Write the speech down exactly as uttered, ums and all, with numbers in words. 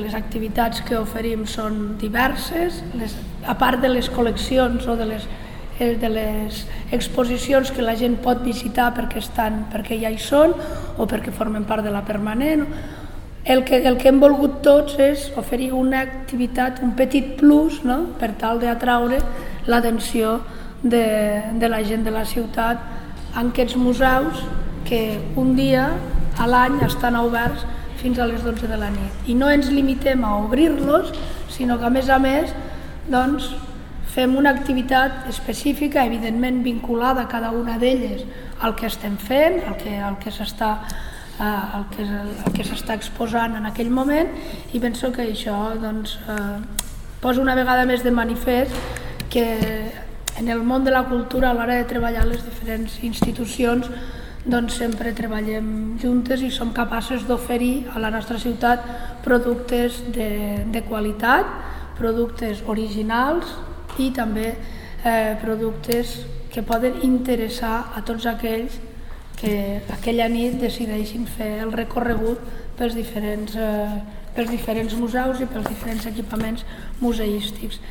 les activitats que oferim són diverses, les, a part de les col·leccions o de les, de les exposicions que la gent pot visitar perquè, estan, perquè ja hi són o perquè formen part de la permanent. El que, el que hem volgut tots és oferir una activitat, un petit plus, no?, per tal d'atraure l'atenció de, de la gent de la ciutat en aquests museus que un dia a l'any estan oberts fins a les dotze de la nit. I no ens limitem a obrir-los, sinó que a més a més doncs, fem una activitat específica, evidentment vinculada a cada una d'elles al que estem fent, al que, al que s'està el que, el que s'està exposant en aquell moment, i penso que això doncs, eh, posa una vegada més de manifest que en el món de la cultura a l'hora de treballar les diferents institucions doncs sempre treballem juntes i som capaces d'oferir a la nostra ciutat productes de, de qualitat, productes originals i també eh, productes que poden interessar a tots aquells que aquella nit decideixin fer el recorregut pels diferents, eh, pels diferents museus i pels diferents equipaments museístics.